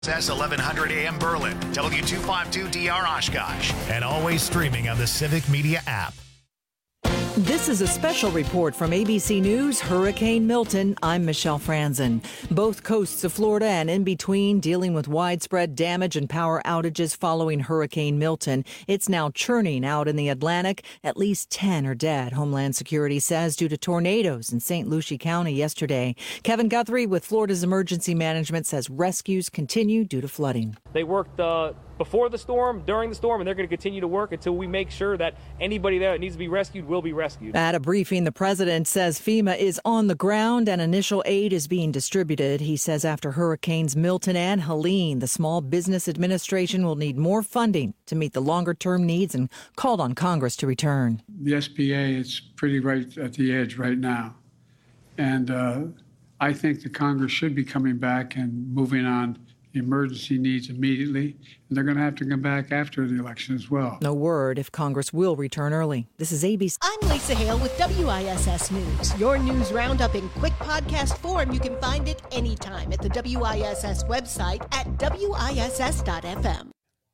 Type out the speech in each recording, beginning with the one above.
WISS 1100 AM Berlin, W252DR Oshkosh, and always streaming on the Civic Media app. This is a special report from ABC News, Hurricane Milton. I'm Michelle Franzen. Both coasts of Florida and in between dealing with widespread damage and power outages following Hurricane Milton. It's now churning out in the Atlantic. At least 10 are dead, Homeland Security says, due to tornadoes in St. Lucie County yesterday. Kevin Guthrie with Florida's Emergency Management says rescues continue due to flooding. They worked before the storm, during the storm, and they're going to continue to work until we make sure that anybody there that needs to be rescued will be rescued. At a briefing, the president says FEMA is on the ground and initial aid is being distributed. He says after Hurricanes Milton and Helene, the Small Business Administration will need more funding to meet the longer-term needs and called on Congress to return. The SBA is pretty right at the edge right now. And I think the Congress should be coming back and moving on emergency needs immediately, and they're going to have to come back after the election as well. No word if Congress will return early. This is ABC. I'm Lisa Hale with WISS News. Your news roundup in quick podcast form. You can find it anytime at the WISS website at WISS.FM.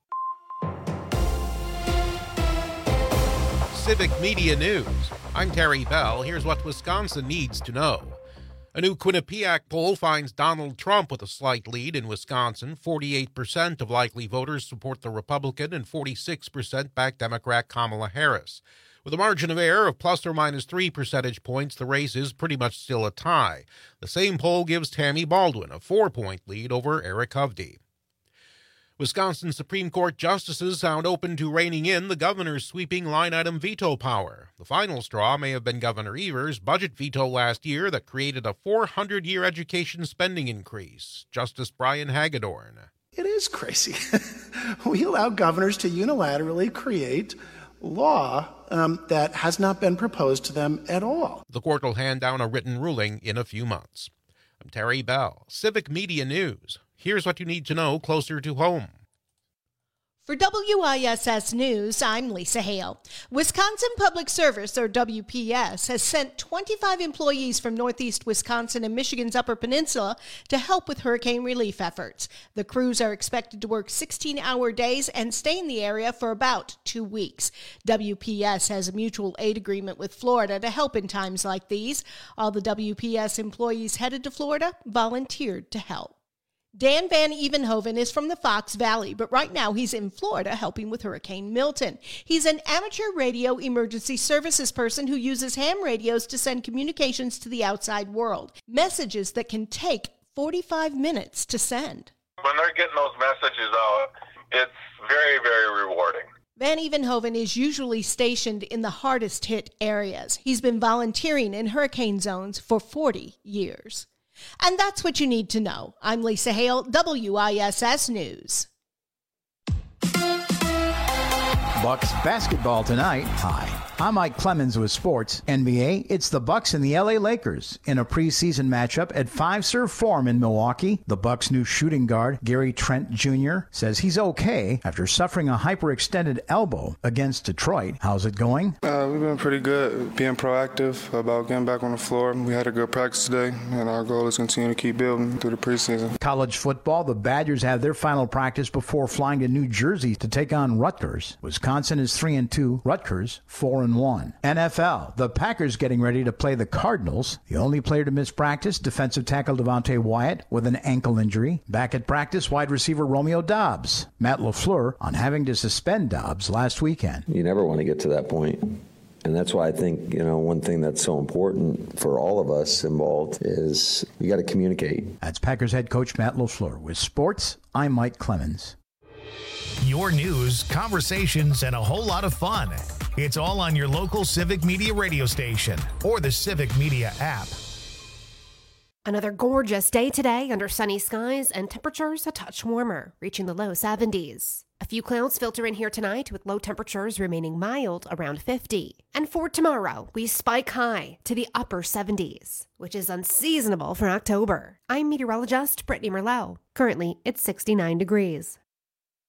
Civic Media News. I'm Terry Bell. Here's what Wisconsin needs to know. A new Quinnipiac poll finds Donald Trump with a slight lead in Wisconsin. 48% of likely voters support the Republican and 46% back Democrat Kamala Harris. With a margin of error of plus or minus 3 percentage points, the race is pretty much still a tie. The same poll gives Tammy Baldwin a 4-point lead over Eric Hovde. Wisconsin Supreme Court justices sound open to reining in the governor's sweeping line-item veto power. The final straw may have been Governor Evers' budget veto last year that created a 400-year education spending increase. Justice Brian Hagedorn. It is crazy. We allow governors to unilaterally create law that has not been proposed to them at all. The court will hand down a written ruling in a few months. I'm Terry Bell, Civic Media News. Here's what you need to know closer to home. For WISS News, I'm Lisa Hale. Wisconsin Public Service, or WPS, has sent 25 employees from northeast Wisconsin and Michigan's Upper Peninsula to help with hurricane relief efforts. The crews are expected to work 16-hour days and stay in the area for about 2 weeks. WPS has a mutual aid agreement with Florida to help in times like these. All the WPS employees headed to Florida volunteered to help. Dan Van Evenhoven is from the Fox Valley, but right now he's in Florida helping with Hurricane Milton. He's an amateur radio emergency services person who uses ham radios to send communications to the outside world, messages that can take 45 minutes to send. When they're getting those messages out, it's very, very rewarding. Van Evenhoven is usually stationed in the hardest hit areas. He's been volunteering in hurricane zones for 40 years. And that's what you need to know. I'm Lisa Hale, WISS News. Bucks basketball tonight. Hi, I'm Mike Clemens with sports. NBA, it's the Bucks and the LA Lakers in a preseason matchup at Fiserv Forum in Milwaukee. The Bucks' new shooting guard, Gary Trent Jr., says he's okay after suffering a hyperextended elbow against Detroit. How's it going? We've been pretty good, being proactive about getting back on the floor. We had a good practice today, and our goal is to continue to keep building through the preseason. College football, the Badgers have their final practice before flying to New Jersey to take on Rutgers. Wisconsin is 3-2, Rutgers 4-1. NFL, the Packers getting ready to play the Cardinals. The only player to miss practice, defensive tackle Devontae Wyatt with an ankle injury. Back at practice, wide receiver Romeo Doubs. Matt LaFleur on having to suspend Doubs last weekend. You never want to get to that point. And that's why I think, one thing that's so important for all of us involved is you got to communicate. That's Packers head coach Matt LaFleur. With sports, I'm Mike Clemens. Your news, conversations, and a whole lot of fun. It's all on your local Civic Media radio station or the Civic Media app. Another gorgeous day today under sunny skies and temperatures a touch warmer, reaching the low 70s. A few clouds filter in here tonight with low temperatures remaining mild around 50. And for tomorrow, we spike high to the upper 70s, which is unseasonable for October. I'm meteorologist Brittany Merlot. Currently, it's 69 degrees. The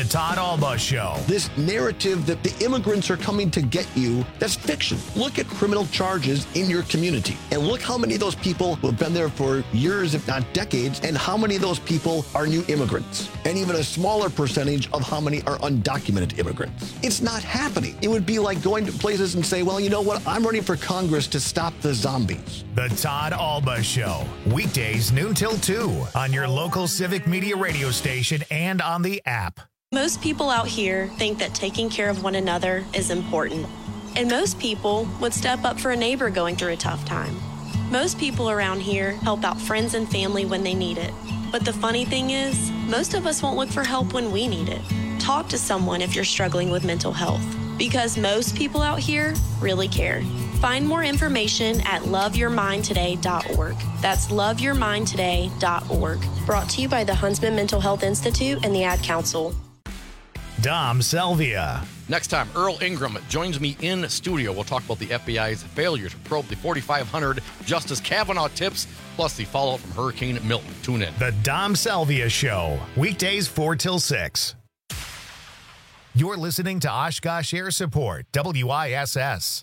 Todd Alba Show. This narrative that the immigrants are coming to get you, that's fiction. Look at criminal charges in your community and look how many of those people who have been there for years, if not decades, and how many of those people are new immigrants, and even a smaller percentage of how many are undocumented immigrants. It's not happening. It would be like going to places and say, well, you know what? I'm running for Congress to stop the zombies. The Todd Alba Show. Weekdays noon till 2 on your local Civic Media radio station and on the app. Most people out here think that taking care of one another is important. And most people would step up for a neighbor going through a tough time. Most people around here help out friends and family when they need it. But the funny thing is, most of us won't look for help when we need it. Talk to someone if you're struggling with mental health, because most people out here really care. Find more information at loveyourmindtoday.org. That's loveyourmindtoday.org. Brought to you by the Huntsman Mental Health Institute and the Ad Council. Dom Selvia. Next time, Earl Ingram joins me in studio. We'll talk about the FBI's failure to probe the 4,500 Justice Kavanaugh tips, plus the fallout from Hurricane Milton. Tune in. The Dom Selvia Show. Weekdays 4 till 6. You're listening to Oshkosh Air Support, WISS.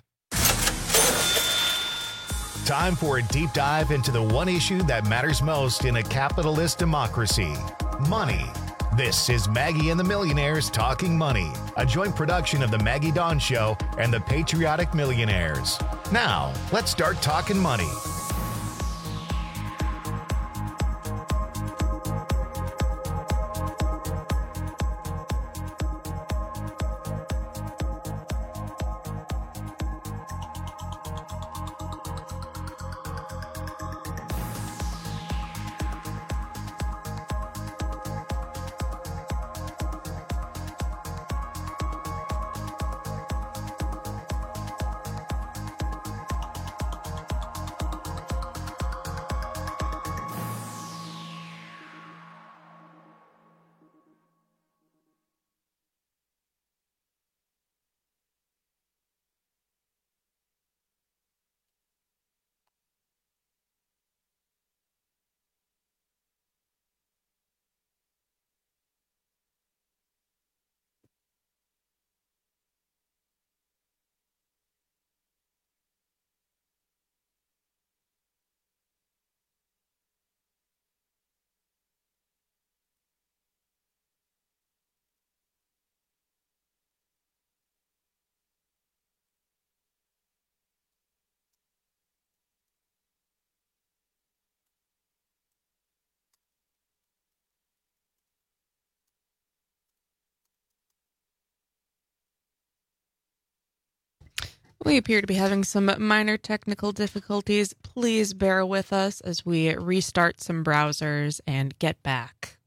Time for a deep dive into the one issue that matters most in a capitalist democracy: money. This is Maggie and the Millionaires Talking Money, a joint production of the Maggie Dawn Show and the Patriotic Millionaires. Now, let's start talking money. We appear to be having some minor technical difficulties. Please bear with us as we restart some browsers and get back.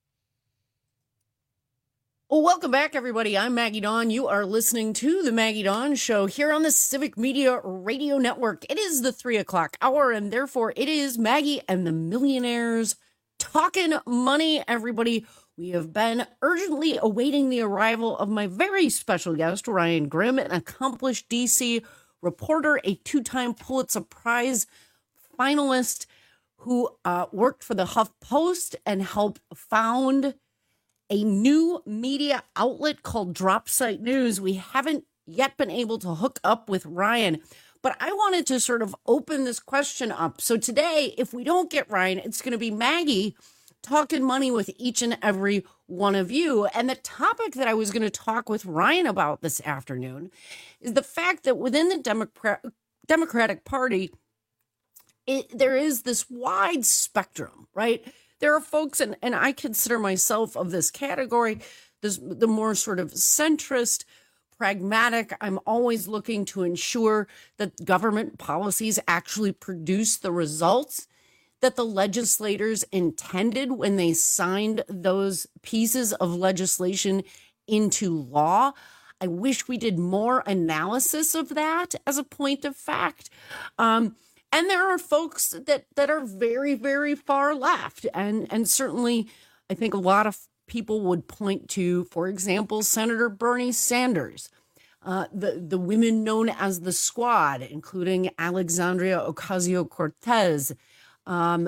Well, welcome back, everybody. I'm Maggie Dawn. You are listening to the Maggie Dawn Show here on the Civic Media Radio Network. It is the 3 o'clock hour, and therefore it is Maggie and the Millionaires Talking Money, everybody. We have been urgently awaiting the arrival of my very special guest, Ryan Grim, an accomplished DC reporter, a two-time Pulitzer Prize finalist who worked for the HuffPost and helped found a new media outlet called Dropsite News. We haven't yet been able to hook up with Ryan, but I wanted to sort of open this question up. So today, if we don't get Ryan, it's going to be Maggie talking money with each and every one of you. And the topic that I was going to talk with Ryan about this afternoon is the fact that within the Democratic Party, there is this wide spectrum, right? There are folks, and I consider myself of this category, the more sort of centrist, pragmatic. I'm always looking to ensure that government policies actually produce the results that the legislators intended when they signed those pieces of legislation into law. I wish we did more analysis of that as a point of fact. And there are folks that are very, very far left. And certainly, I think a lot of people would point to, for example, Senator Bernie Sanders, the women known as the Squad, including Alexandria Ocasio-Cortez,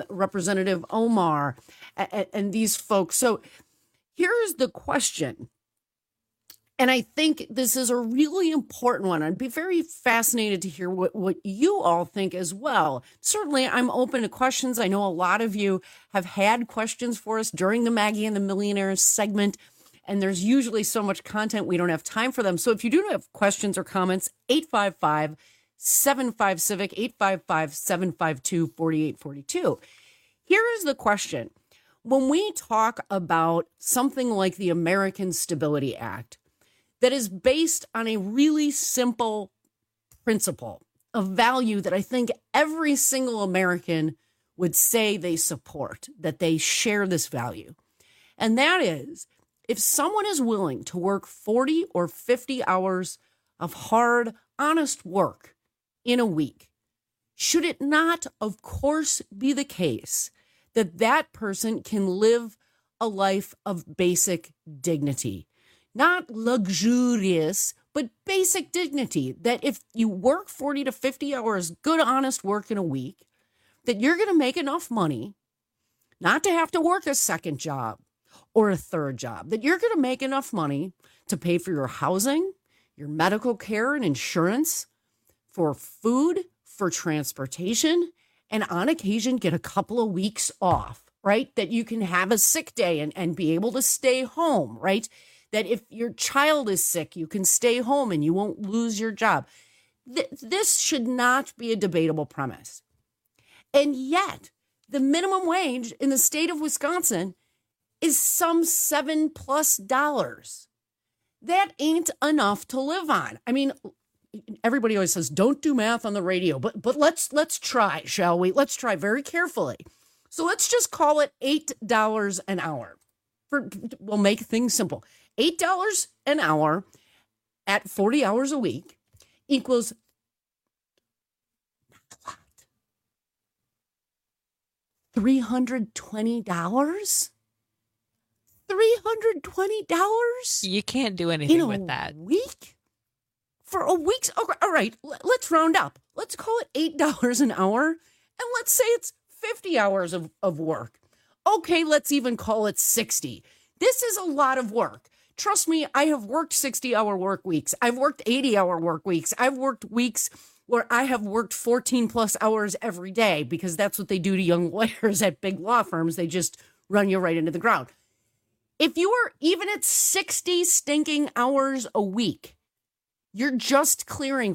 Representative Omar, and these folks. So here's the question. And I think this is a really important one. I'd be very fascinated to hear what you all think as well. Certainly, I'm open to questions. I know a lot of you have had questions for us during the Maggie and the Millionaires segment, and there's usually so much content we don't have time for them. So if you do have questions or comments, 855-75-CIVIC, 855-752-4842. Here is the question. When we talk about something like the American Stability Act, that is based on a really simple principle, a value that I think every single American would say they support, that they share this value. And that is, if someone is willing to work 40 or 50 hours of hard, honest work in a week, should it not, of course, be the case that that person can live a life of basic dignity? Not luxurious, but basic dignity. That if you work 40 to 50 hours, good, honest work in a week, that you're going to make enough money not to have to work a second job or a third job, that you're going to make enough money to pay for your housing, your medical care and insurance, for food, for transportation, and on occasion get a couple of weeks off, right? That you can have a sick day and be able to stay home, right? That if your child is sick, you can stay home and you won't lose your job. This should not be a debatable premise. And yet, the minimum wage in the state of Wisconsin is some $7+ That ain't enough to live on. I mean, everybody always says, don't do math on the radio, but let's try, shall we? Let's try very carefully. So let's just call it $8 an hour. We'll make things simple. $8 an hour at 40 hours a week equals not a lot. $320? $320? You can't do anything with that. Week? For a week's, okay, all right, let's round up. Let's call it $8 an hour, and let's say it's 50 hours of work. Okay, let's even call it 60. This is a lot of work. Trust me, I have worked 60-hour work weeks. I've worked 80-hour work weeks. I've worked weeks where I have worked 14+ hours every day, because that's what they do to young lawyers at big law firms. They just run you right into the ground. If you are even at 60 stinking hours a week, you're just clearing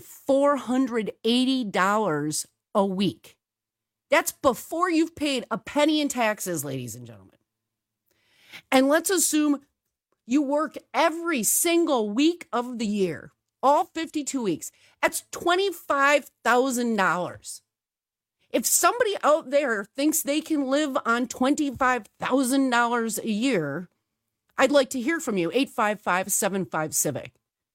$480 a week. That's before you've paid a penny in taxes, ladies and gentlemen. And let's assume you work every single week of the year, all 52 weeks. That's $25,000. If somebody out there thinks they can live on $25,000 a year, I'd like to hear from you. 855-75-CIVIC.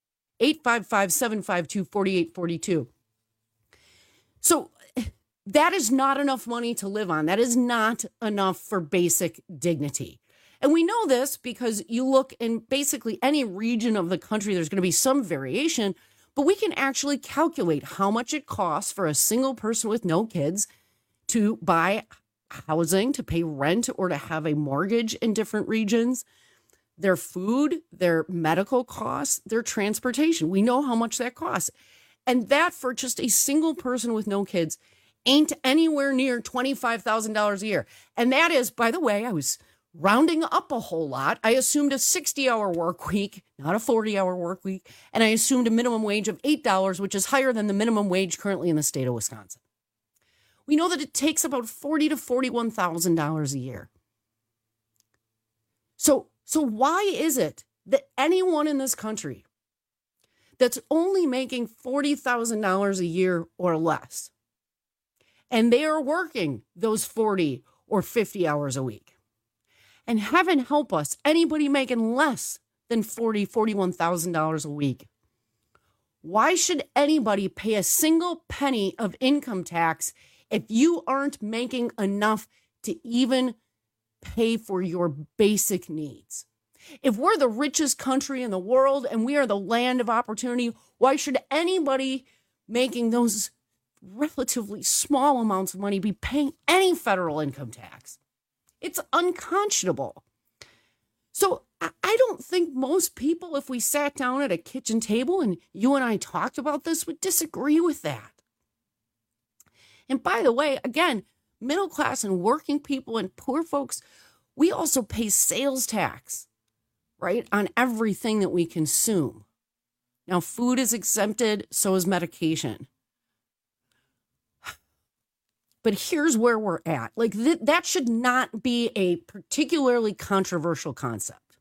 855-752-4842. So that is not enough money to live on. That is not enough for basic dignity. And we know this because you look in basically any region of the country, there's going to be some variation, but we can actually calculate how much it costs for a single person with no kids to buy housing, to pay rent, or to have a mortgage in different regions. Their food, their medical costs, their transportation. We know how much that costs. And that for just a single person with no kids ain't anywhere near $25,000 a year. And that is, by the way, I was rounding up a whole lot. I assumed a 60-hour work week, not a 40-hour work week. And I assumed a minimum wage of $8, which is higher than the minimum wage currently in the state of Wisconsin. We know that it takes about $40,000 to $41,000 a year. So why is it that anyone in this country that's only making $40,000 a year or less, and they are working those 40 or 50 hours a week, and heaven help us, anybody making less than $41,000 a week, why should anybody pay a single penny of income tax if you aren't making enough to even pay for your basic needs? If we're the richest country in the world and we are the land of opportunity, why should anybody making those relatively small amounts of money be paying any federal income tax? It's unconscionable. So I don't think most people, if we sat down at a kitchen table and you and I talked about this, would disagree with that. And by the way, again, middle class and working people and poor folks, we also pay sales tax, right, on everything that we consume. Now, food is exempted, so is medication. But here's where we're at. Like, that should not be a particularly controversial concept.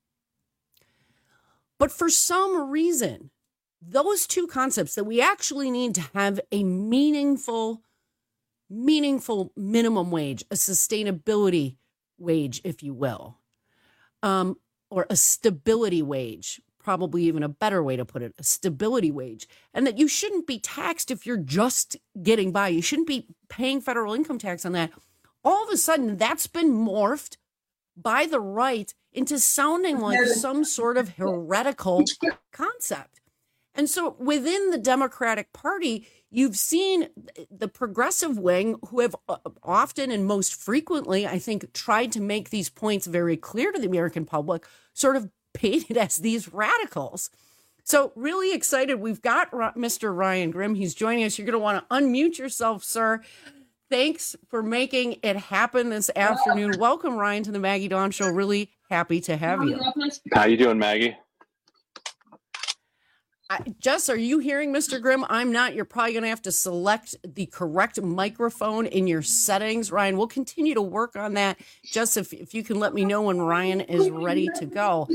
But for some reason, those two concepts that we actually need to have a meaningful minimum wage, a sustainability wage, if you will, or a stability wage, probably even a better way to put it, a stability wage, and that you shouldn't be taxed if you're just getting by. You shouldn't be paying federal income tax on that. All of a sudden, that's been morphed by the right into sounding like some sort of heretical concept. And so within the Democratic Party, you've seen the progressive wing, who have often and most frequently, I think, tried to make these points very clear to the American public, sort of painted as these radicals. So really excited. We've got Mr. Ryan Grim. He's joining us. You're going to want to unmute yourself, sir. Thanks for making it happen this afternoon. Welcome, Ryan, to the Maggie Dawn Show. Really happy to have you. How you doing, Maggie? Jess, are you hearing Mr. Grimm? I'm not. You're probably going to have to select the correct microphone in your settings. Ryan, we'll continue to work on that. Jess, if you can let me know when Ryan is ready to go.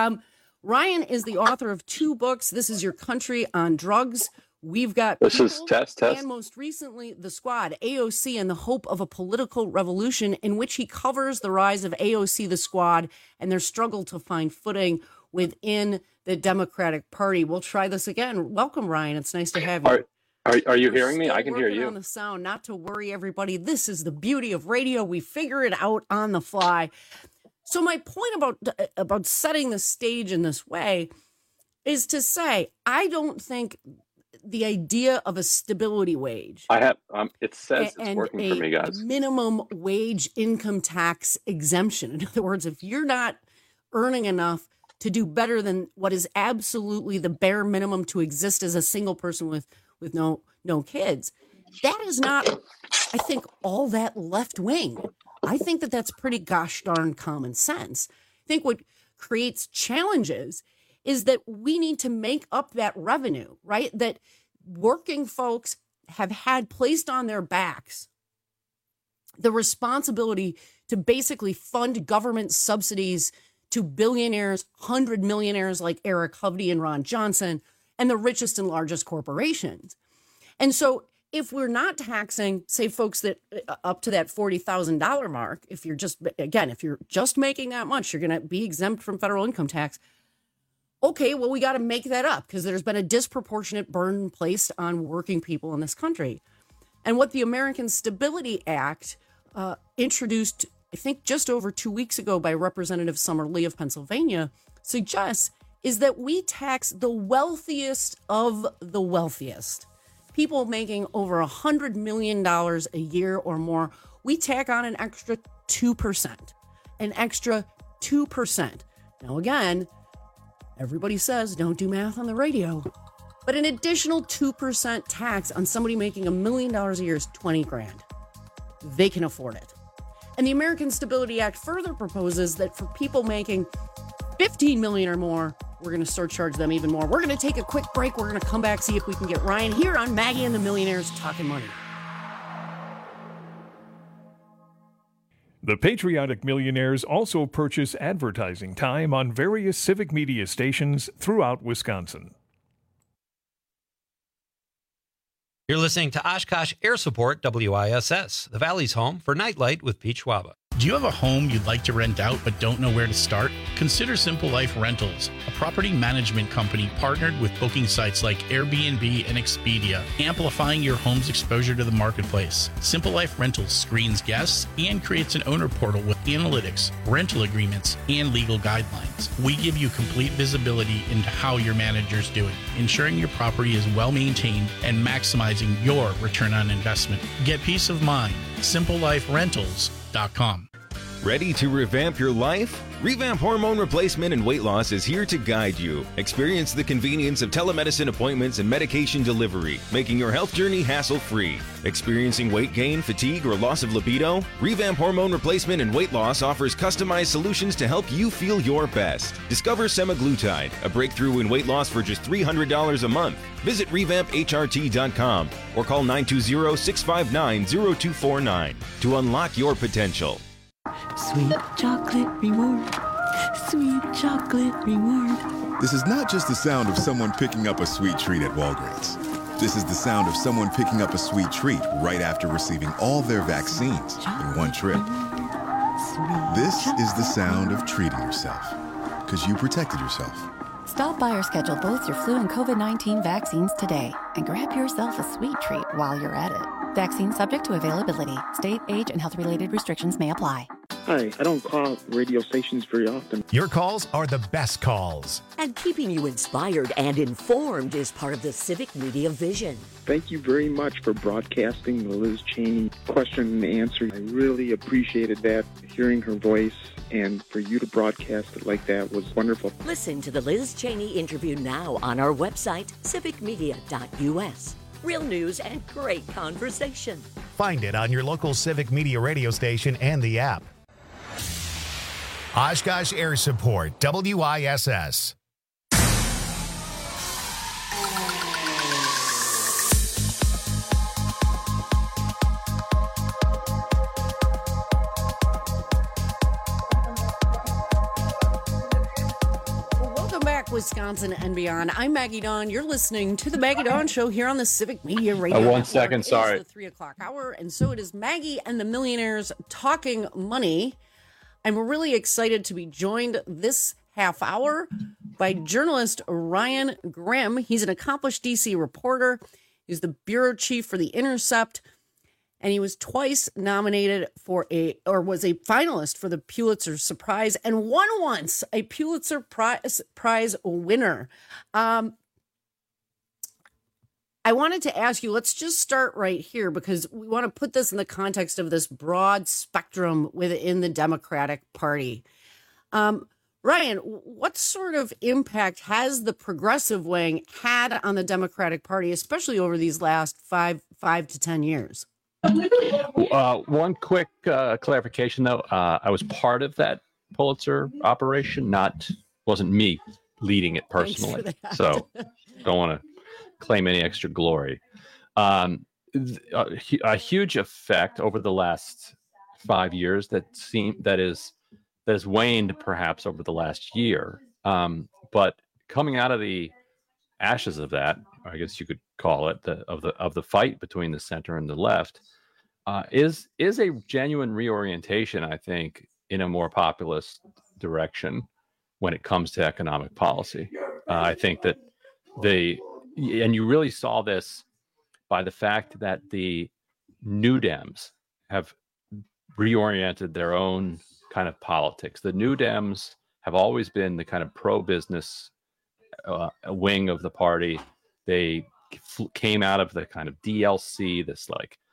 Ryan is the author of 2 books. This is Your Country on Drugs. We've got This is test. And most recently, The Squad, AOC and the Hope of a Political Revolution, in which he covers the rise of AOC, the Squad, and their struggle to find footing within the Democratic Party. We'll try this again. Welcome, Ryan. It's nice to have you. Are you hearing me? I can hear you. On the sound, not to worry, everybody. This is the beauty of radio. We figure it out on the fly. So my point about setting the stage in this way is to say, I don't think the idea of a stability wage. It says it's working for me, guys. Minimum wage income tax exemption. In other words, if you're not earning enough to do better than what is absolutely the bare minimum to exist as a single person with no kids, that is not, I think, all that left wing. I think that that's pretty gosh darn common sense. I think what creates challenges is that we need to make up that revenue, right? That working folks have had placed on their backs the responsibility to basically fund government subsidies to billionaires, 100 millionaires like Eric Hovde and Ron Johnson, and the richest and largest corporations. And so if we're not taxing, say, folks that up to that $40,000 mark, if you're just making that much, you're going to be exempt from federal income tax. Okay, well, we got to make that up because there's been a disproportionate burden placed on working people in this country. And what the American Stability Act introduced, I think just over 2 weeks ago by Representative Summer Lee of Pennsylvania, suggests is that we tax the wealthiest of the wealthiest. People making over $100 million a year or more, we tack on an extra 2%. An extra 2%. Now, again, everybody says don't do math on the radio, but an additional 2% tax on somebody making $1 million a year is $20,000. They can afford it. And the American Stability Act further proposes that for people making $15 million or more, we're going to surcharge them even more. We're going to take a quick break. We're going to come back, see if we can get Ryan here on Maggie and the Millionaires Talking Money. The Patriotic Millionaires also purchase advertising time on various civic media stations throughout Wisconsin. You're listening to Oshkosh Air Support WISS, the Valley's home for Nightlight with Pete Schwaba. Do you have a home you'd like to rent out but don't know where to start? Consider Simple Life Rentals, a property management company partnered with booking sites like Airbnb and Expedia, amplifying your home's exposure to the marketplace. Simple Life Rentals screens guests and creates an owner portal with analytics, rental agreements, and legal guidelines. We give you complete visibility into how your manager's doing, ensuring your property is well maintained and maximizing your return on investment. Get peace of mind. SimpleLifeRentals.com. Ready to revamp your life? Revamp Hormone Replacement and Weight Loss is here to guide you. Experience the convenience of telemedicine appointments and medication delivery, making your health journey hassle-free. Experiencing weight gain, fatigue, or loss of libido? Revamp Hormone Replacement and Weight Loss offers customized solutions to help you feel your best. Discover semaglutide, a breakthrough in weight loss for just $300 a month. Visit revampHRT.com or call 920-659-0249 to unlock your potential. Sweet chocolate reward. Sweet chocolate reward. This is not just the sound of someone picking up a sweet treat at Walgreens. This is the sound of someone picking up a sweet treat right after receiving all their vaccines in one trip. This is the sound of treating yourself, because you protected yourself. Stop by or schedule both your flu and COVID-19 vaccines today and grab yourself a sweet treat while you're at it. Vaccine subject to availability. State, age, and health-related restrictions may apply. Hi, I don't call radio stations very often. Your calls are the best calls. And keeping you inspired and informed is part of the Civic Media vision. Thank you very much for broadcasting the Liz Cheney question and answer. I really appreciated that, hearing her voice, and for you to broadcast it like that was wonderful. Listen to the Liz Cheney interview now on our website, civicmedia.us. Real news and great conversation. Find it on your local Civic Media radio station and the app. Oshkosh Air Support, WISS. Welcome back, Wisconsin and beyond. I'm Maggie Dawn. You're listening to the Maggie Dawn Show here on the Civic Media Radio Network. 1 second, sorry. It's the 3 o'clock hour, and so it is Maggie and the Millionaires Talking Money. I'm really excited to be joined this half hour by journalist Ryan Grim. He's an accomplished D.C. reporter. He's the bureau chief for The Intercept, and he was twice nominated was a finalist for the Pulitzer Prize and won once a Pulitzer Prize winner. I wanted to ask you, let's just start right here because we want to put this in the context of this broad spectrum within the Democratic Party. Ryan, what sort of impact has the progressive wing had on the Democratic Party, especially over these last 5 to 10 years? One quick clarification, though. I was part of that Pulitzer operation, wasn't me leading it personally. So don't want to claim any extra glory. A huge effect over the last 5 years that has waned perhaps over the last year. But coming out of the ashes of that, I guess you could call it, of the fight between the center and the left, is a genuine reorientation, I think, in a more populist direction when it comes to economic policy. I think that and you really saw this by the fact that the New Dems have reoriented their own kind of politics. The New Dems have always been the kind of pro-business wing of the party. They came out of the kind of DLC, this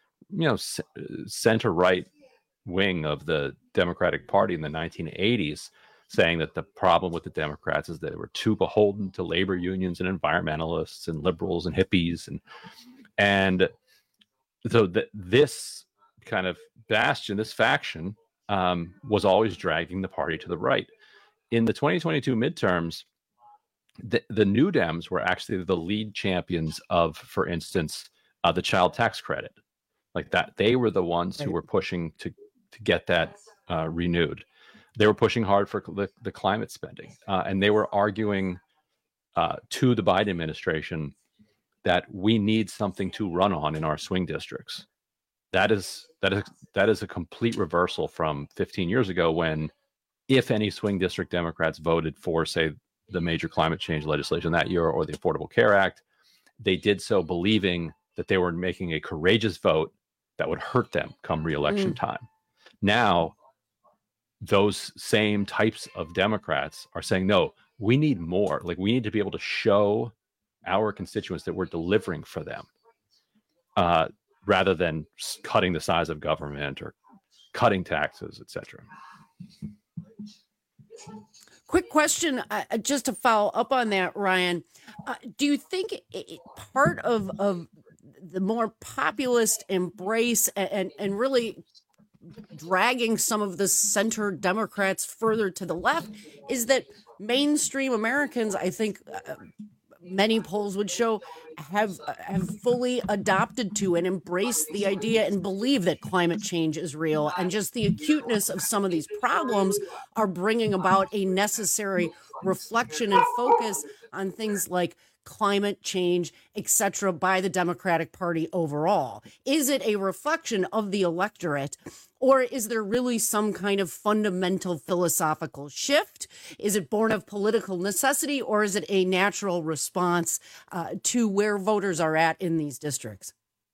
center-right wing of the Democratic Party in the 1980s, saying that the problem with the Democrats is that they were too beholden to labor unions and environmentalists and liberals and hippies. And so this kind of bastion, this faction, was always dragging the party to the right. In the 2022 midterms, the New Dems were actually the lead champions of, for instance, the child tax credit. Like that, they were the ones who were pushing to get that renewed. They were pushing hard for the climate spending, and they were arguing to the Biden administration that we need something to run on in our swing districts. That is a complete reversal from 15 years ago, when, if any swing district Democrats voted for, say, the major climate change legislation that year or the Affordable Care Act, they did so believing that they were making a courageous vote that would hurt them come re-election time. Now, those same types of Democrats are saying, no, we need more. Like, we need to be able to show our constituents that we're delivering for them, rather than cutting the size of government or cutting taxes, etc. Quick question, just to follow up on that, Ryan. Do you think part of the more populist embrace and really dragging some of the center Democrats further to the left is that mainstream Americans, I think many polls would show, have fully adopted to and embraced the idea and believe that climate change is real, and just the acuteness of some of these problems are bringing about a necessary reflection and focus on things like climate change, etc., by the Democratic Party overall? Is it a reflection of the electorate, or is there really some kind of fundamental philosophical shift? Is it born of political necessity, or is it a natural response to where voters are at in these districts?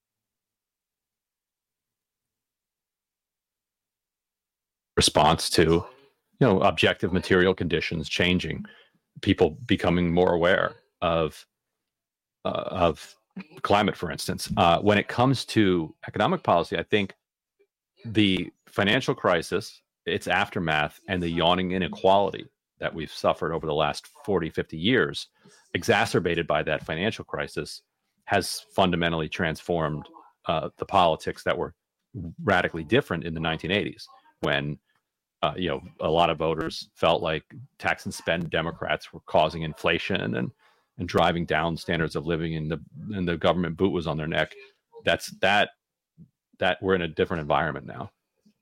Response to, objective material conditions changing, people becoming more aware of climate, for instance. When it comes to economic policy, I think the financial crisis, its aftermath, and the yawning inequality that we've suffered over the last 40, 50 years, exacerbated by that financial crisis, has fundamentally transformed the politics that were radically different in the 1980s, when a lot of voters felt like tax and spend Democrats were causing inflation and driving down standards of living, and the government boot was on their neck. That we're in a different environment now.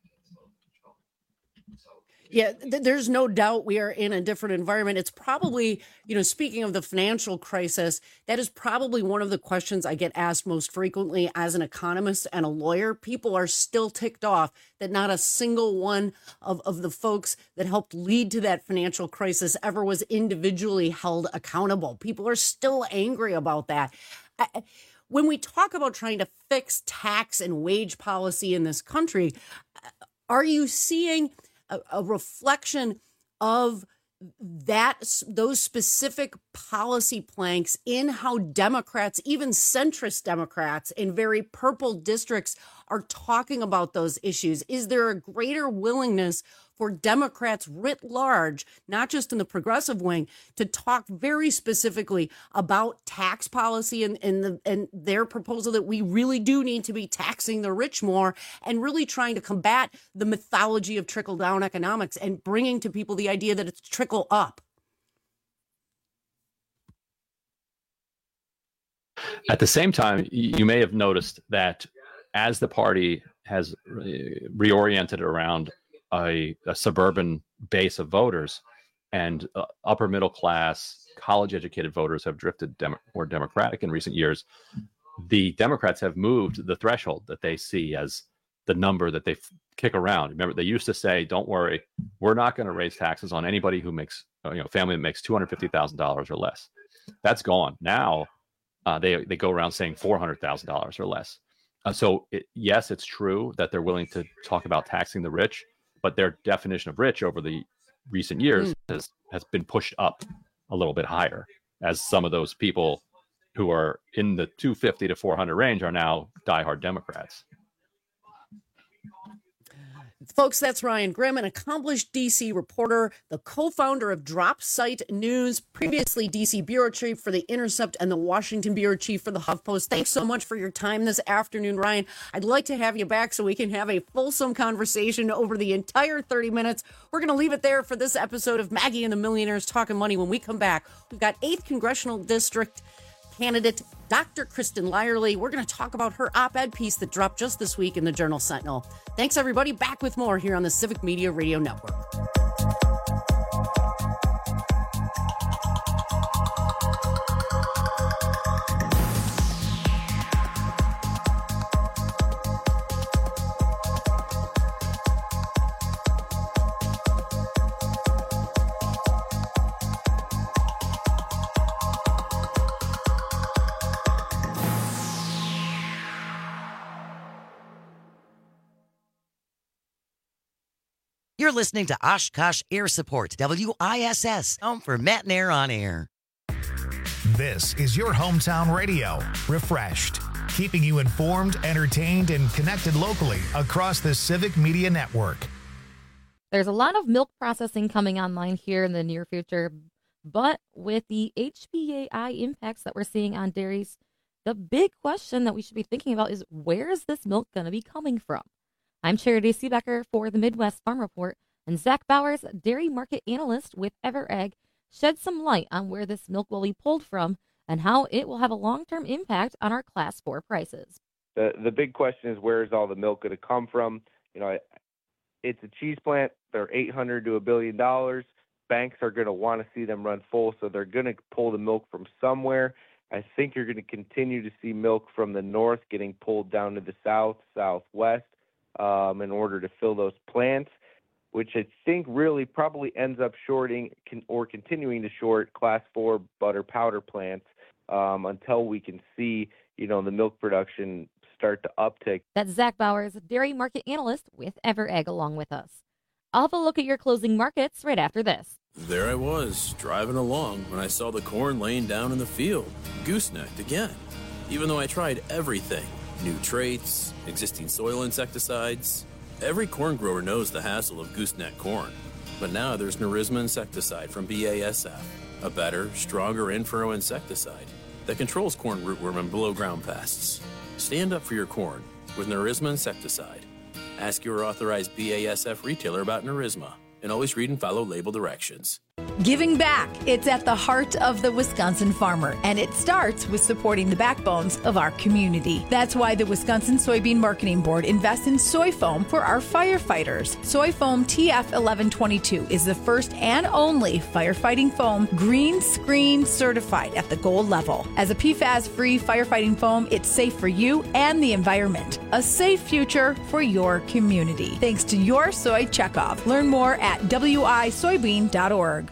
Yeah, there's no doubt we are in a different environment. It's probably, speaking of the financial crisis, that is probably one of the questions I get asked most frequently as an economist and a lawyer. People are still ticked off that not a single one of the folks that helped lead to that financial crisis ever was individually held accountable. People are still angry about that. When we talk about trying to fix tax and wage policy in this country, are you seeing a reflection of those specific policy planks in how Democrats, even centrist Democrats in very purple districts, are talking about those issues? Is there a greater willingness for Democrats writ large, not just in the progressive wing, to talk very specifically about tax policy and their proposal that we really do need to be taxing the rich more, and really trying to combat the mythology of trickle-down economics and bringing to people the idea that it's trickle up? At the same time, you may have noticed that as the party has reoriented around a suburban base of voters, and upper middle class, college educated voters have drifted more Democratic in recent years, the Democrats have moved the threshold that they see as the number that they kick around. Remember, they used to say, don't worry, we're not going to raise taxes on anybody who makes, family that makes $250,000 or less. That's gone. Now they go around saying $400,000 or less. Yes, it's true that they're willing to talk about taxing the rich, but their definition of rich over the recent years has been pushed up a little bit higher, as some of those people who are in the 250 to 400 range are now diehard Democrats. Folks, that's Ryan Grim, an accomplished D.C. reporter, the co-founder of DropSite News, previously D.C. bureau chief for The Intercept and the Washington bureau chief for the HuffPost. Thanks so much for your time this afternoon, Ryan. I'd like to have you back so we can have a fulsome conversation over the entire 30 minutes. We're going to leave it there for this episode of Maggie and the Millionaires Talking Money. When we come back, we've got 8th Congressional District candidate Dr. Kristen Lyerly. We're going to talk about her op-ed piece that dropped just this week in the Journal Sentinel. Thanks, everybody. Back with more here on the Civic Media Radio Network. You're listening to Oshkosh Air Support, WISS, home for Matt and Air on Air. This is your hometown radio, Refreshed, keeping you informed, entertained, and connected locally across the Civic Media Network. There's a lot of milk processing coming online here in the near future, but with the HPAI impacts that we're seeing on dairies, the big question that we should be thinking about is, where is this milk going to be coming from? I'm Charity Seebecker for the Midwest Farm Report, and Zach Bowers, dairy market analyst with EverEgg, shed some light on where this milk will be pulled from and how it will have a long-term impact on our Class 4 prices. The big question is, where is all the milk going to come from? You know, it's a cheese plant. They're $800 to $1 billion. Banks are going to want to see them run full, so they're going to pull the milk from somewhere. I think you're going to continue to see milk from the north getting pulled down to the south, southwest, in order to fill those plants, which I think really probably ends up shorting or continuing to short Class 4 butter powder plants until we can see, you know, the milk production start to uptick. That's Zach Bowers, dairy market analyst with EverEgg, along with us. I'll have a look at your closing markets right after this. There I was, driving along, when I saw the corn laying down in the field, goosenecked again. Even though I tried everything, new traits, existing soil insecticides, every corn grower knows the hassle of gooseneck corn. But now there's Nerisma insecticide from BASF, a better, stronger in-furrow insecticide that controls corn rootworm and below-ground pests. Stand up for your corn with Nerisma insecticide. Ask your authorized BASF retailer about Nerisma, and always read and follow label directions. Giving back. It's at the heart of the Wisconsin farmer, and it starts with supporting the backbones of our community. That's why the Wisconsin Soybean Marketing Board invests in soy foam for our firefighters. Soy foam TF1122 is the first and only firefighting foam green screen certified at the gold level. As a PFAS-free firefighting foam, it's safe for you and the environment. A safe future for your community. Thanks to your soy checkoff. Learn more at wisoybean.org.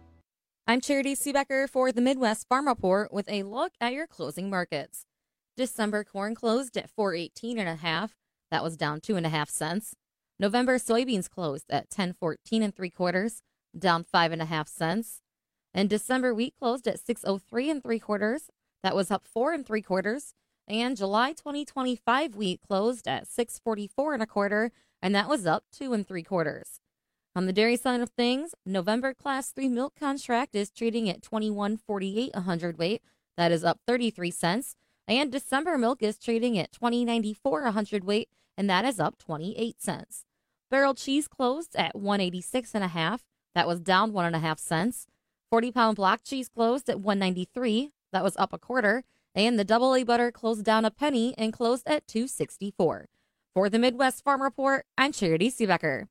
I'm Charity Seebecker for the Midwest Farm Report with a look at your closing markets. December corn closed at $4.18.5. That was down 2.5 cents. November soybeans closed at $10.14 3/4, down 5.5 cents. And December wheat closed at $6.03 3/4. That was up 4 3/4. And July 2025 wheat closed at $6.44 1/4, and that was up 2 3/4. On the dairy side of things, November Class 3 milk contract is trading at $21.48 a hundredweight. That is up 33 cents. And December milk is trading at $20.94 a hundredweight, and that is up 28 cents. Barrel cheese closed at $1.86 1/2. That was down 1.5 cents. 40-pound block cheese closed at $1.93. That was up 1/4. And the double A butter closed down a penny and closed at $2.64. For the Midwest Farm Report, I'm Charity Seebecker.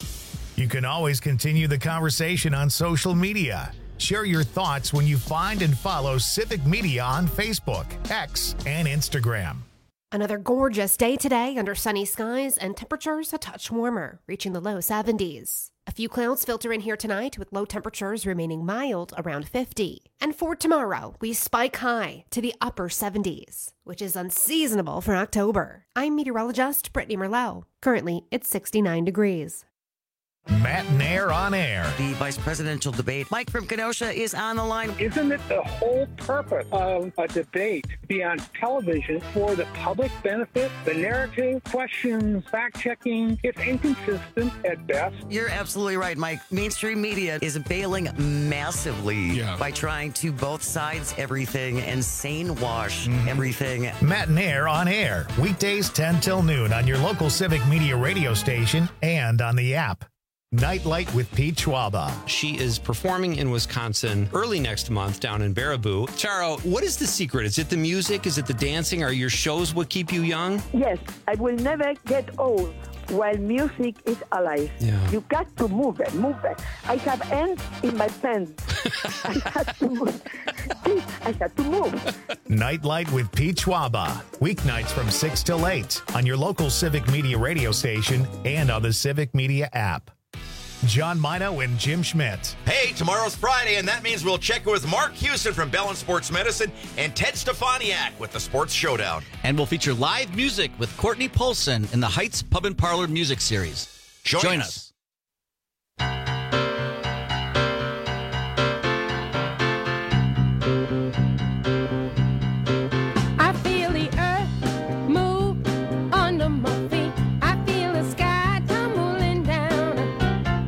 You can always continue the conversation on social media. Share your thoughts when you find and follow Civic Media on Facebook, X, and Instagram. Another gorgeous day today under sunny skies and temperatures a touch warmer, reaching the low 70s. A few clouds filter in here tonight with low temperatures remaining mild around 50. And for tomorrow, we spike high to the upper 70s, which is unseasonable for October. I'm meteorologist Brittany Merlot. Currently, it's 69 degrees. Matt Nair on air. The vice presidential debate. Mike from Kenosha is on the line. Isn't it the whole purpose of a debate to be on television for the public benefit? The narrative, questions, fact-checking, it's inconsistent at best. You're absolutely right, Mike. Mainstream media is bailing massively by trying to both sides everything and sane wash everything. Matt Nair on air. Weekdays 10 till noon on your local Civic Media radio station and on the app. Nightlight with Pete Schwaba. She is performing in Wisconsin early next month down in Baraboo. Charo, what is the secret? Is it the music? Is it the dancing? Are your shows what keep you young? Yes, I will never get old while music is alive. Yeah. You got to move it. I have ants in my pants. I had to move. I had to move. Nightlight with Pete Schwaba. Weeknights from 6 till 8 on your local Civic Media radio station and on the Civic Media app. John Mino and Jim Schmidt. Hey, tomorrow's Friday, and that means we'll check in with Mark Houston from Bell and Sports Medicine and Ted Stefaniak with the Sports Showdown. And we'll feature live music with Courtney Polson in the Heights Pub and Parlor Music Series. Join us. I feel the earth move under my feet. I feel the sky tumbling down.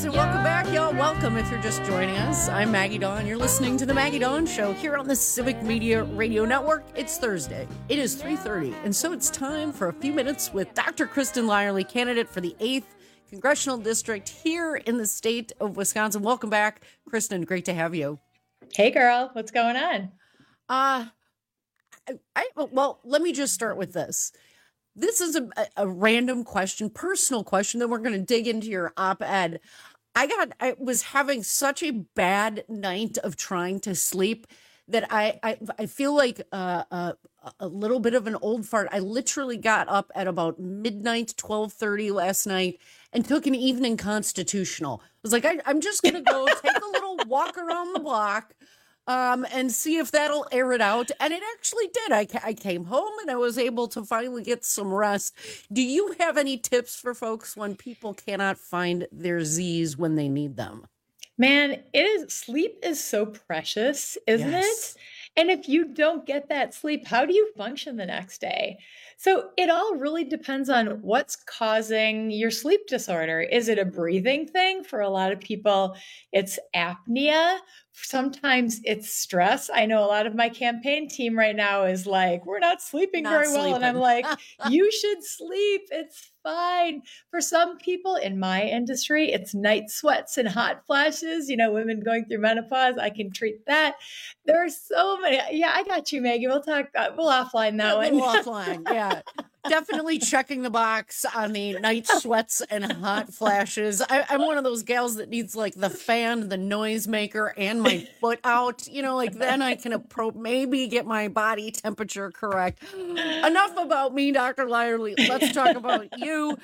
and welcome back, y'all. Welcome if you're just joining us. I'm Maggie Dawn. You're listening to the Maggie Dawn Show here on the Civic Media Radio Network. It's Thursday. It is 3:30, and so it's time for a few minutes with Dr. Kristen Lyerly, candidate for the 8th Congressional District here in the state of Wisconsin. Welcome back, Kristen. Great to have you. Hey, girl. What's going on? Well, let me just start with this. This is a random question, personal question, that we're going to dig into your op-ed. I was having such a bad night of trying to sleep that I feel like a little bit of an old fart. I literally got up at about midnight, 12:30 last night, and took an evening constitutional. I was like, I'm just going to go take a little walk around the block and see if that'll air it out. And it actually did. I came home and I was able to finally get some rest. Do you have any tips for folks when people cannot find their Z's when they need them? Man, sleep is so precious, isn't it? And if you don't get that sleep, how do you function the next day? So it all really depends on what's causing your sleep disorder. Is it a breathing thing? For a lot of people, it's apnea. Sometimes it's stress. I know a lot of my campaign team right now is like, we're not sleeping very well. And I'm like, you should sleep. It's fine. For some people in my industry, it's night sweats and hot flashes. You know, women going through menopause, I can treat that. There are so many. Yeah, I got you, Maggie. We'll talk. We'll offline that one. We'll offline. Yeah. Definitely checking the box on the night sweats and hot flashes. I'm one of those gals that needs like the fan, the noisemaker, and my foot out. You know, like then I can maybe get my body temperature correct. Enough about me, Dr. Lyerly. Let's talk about you.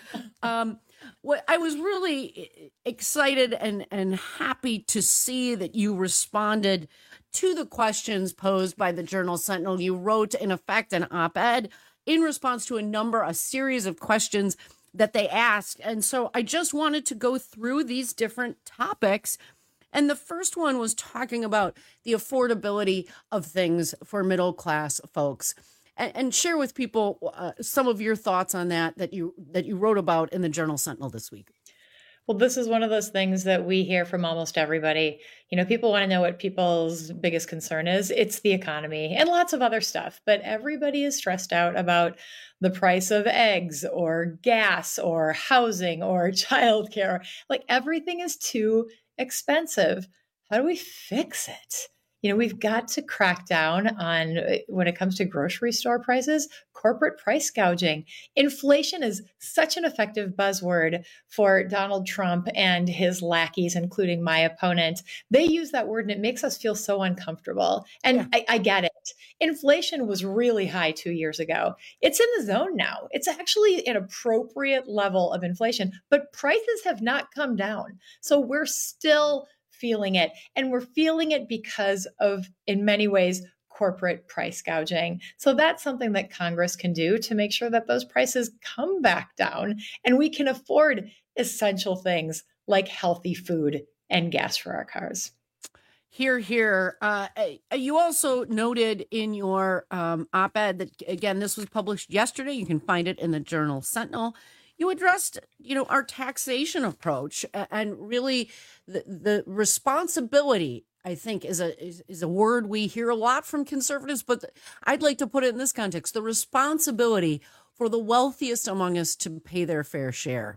What I was really excited and happy to see that you responded to the questions posed by the Journal Sentinel. You wrote, in effect, an op-ed in response to a series of questions that they asked. And so I just wanted to go through these different topics. And the first one was talking about the affordability of things for middle class folks, and share with people some of your thoughts on that you wrote about in the Journal Sentinel this week. Well, this is one of those things that we hear from almost everybody. You know, people want to know what people's biggest concern is. It's the economy and lots of other stuff, but everybody is stressed out about the price of eggs or gas or housing or childcare. Like everything is too expensive. How do we fix it? You know, we've got to crack down on, when it comes to grocery store prices, corporate price gouging. Inflation is such an effective buzzword for Donald Trump and his lackeys, including my opponent. They use that word and it makes us feel so uncomfortable. And yeah. I get it. Inflation was really high 2 years ago. It's in the zone now. It's actually an appropriate level of inflation, but prices have not come down. So we're still feeling it. And we're feeling it because of, in many ways, corporate price gouging. So that's something that Congress can do to make sure that those prices come back down and we can afford essential things like healthy food and gas for our cars. Hear, hear. You also noted in your op-ed that, again, this was published yesterday. You can find it in the Journal Sentinel. You addressed, our taxation approach, and really the responsibility, I think, is a word we hear a lot from conservatives, but I'd like to put it in this context: the responsibility for the wealthiest among us to pay their fair share.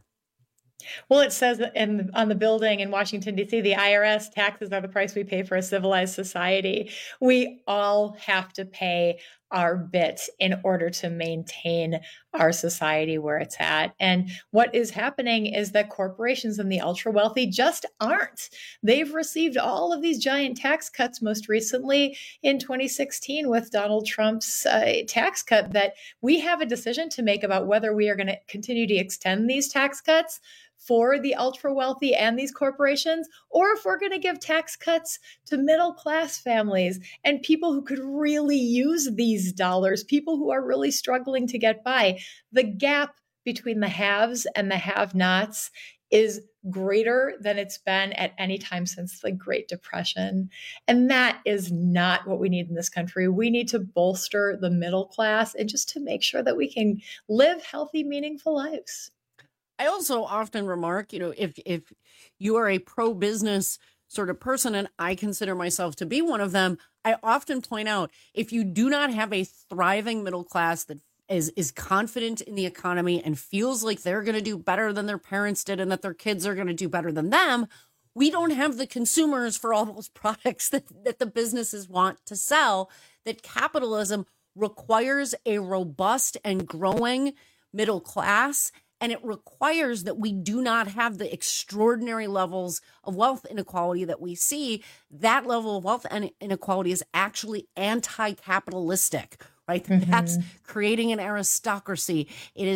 Well, it says on the building in Washington, D.C., the IRS taxes are the price we pay for a civilized society. We all have to pay our bit in order to maintain our society where it's at. And what is happening is that corporations and the ultra wealthy just aren't. They've received all of these giant tax cuts, most recently in 2016 with Donald Trump's tax cut, that we have a decision to make about whether we are going to continue to extend these tax cuts for the ultra wealthy and these corporations, or if we're going to give tax cuts to middle class families and people who could really use these dollars, people who are really struggling to get by. The gap between the haves and the have-nots is greater than it's been at any time since the Great Depression. And that is not what we need in this country. We need to bolster the middle class and just to make sure that we can live healthy, meaningful lives. I also often remark, if you are a pro-business sort of person, and I consider myself to be one of them, I often point out, if you do not have a thriving middle class that is confident in the economy and feels like they're going to do better than their parents did and that their kids are going to do better than them, we don't have the consumers for all those products that the businesses want to sell. That capitalism requires a robust and growing middle class, and it requires that we do not have the extraordinary levels of wealth inequality that we see. That level of wealth inequality is actually anti-capitalistic, right? Mm-hmm. That's creating an aristocracy.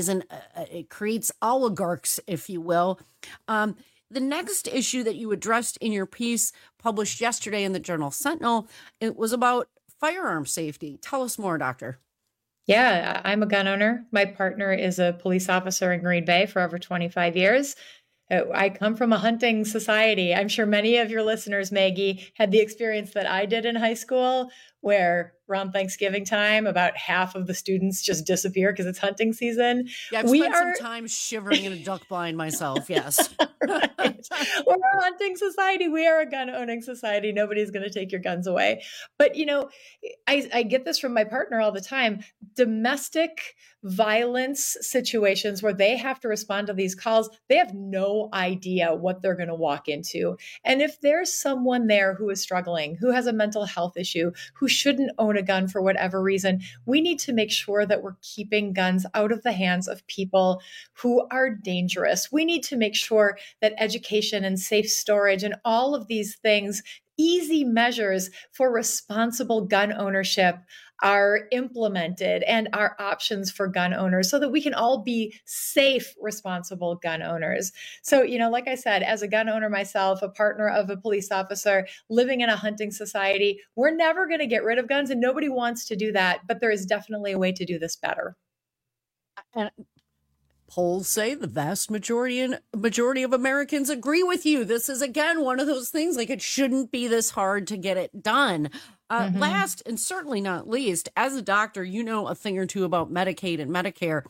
It creates oligarchs, if you will. The next issue that you addressed in your piece published yesterday in the Journal Sentinel, it was about firearm safety. Tell us more, Doctor. Yeah, I'm a gun owner. My partner is a police officer in Green Bay for over 25 years. I come from a hunting society. I'm sure many of your listeners, Maggie, had the experience that I did in high school, where around Thanksgiving time, about half of the students just disappear because it's hunting season. Yeah, I've spent some time shivering in a duck blind myself, yes. Right. We're a hunting society. We are a gun-owning society. Nobody's going to take your guns away. But, I get this from my partner all the time. Domestic violence situations where they have to respond to these calls, they have no idea what they're going to walk into. And if there's someone there who is struggling, who has a mental health issue, who shouldn't own a gun for whatever reason, we need to make sure that we're keeping guns out of the hands of people who are dangerous. We need to make sure that education and safe storage and all of these things, easy measures for responsible gun ownership, are implemented and are options for gun owners so that we can all be safe, responsible gun owners. So, like I said, as a gun owner myself, a partner of a police officer, living in a hunting society, we're never going to get rid of guns, and nobody wants to do that, but there is definitely a way to do this better. Polls say the vast majority of Americans agree with you. This is, again, one of those things, like, it shouldn't be this hard to get it done. Last and certainly not least, as a doctor, you know a thing or two about Medicaid and Medicare.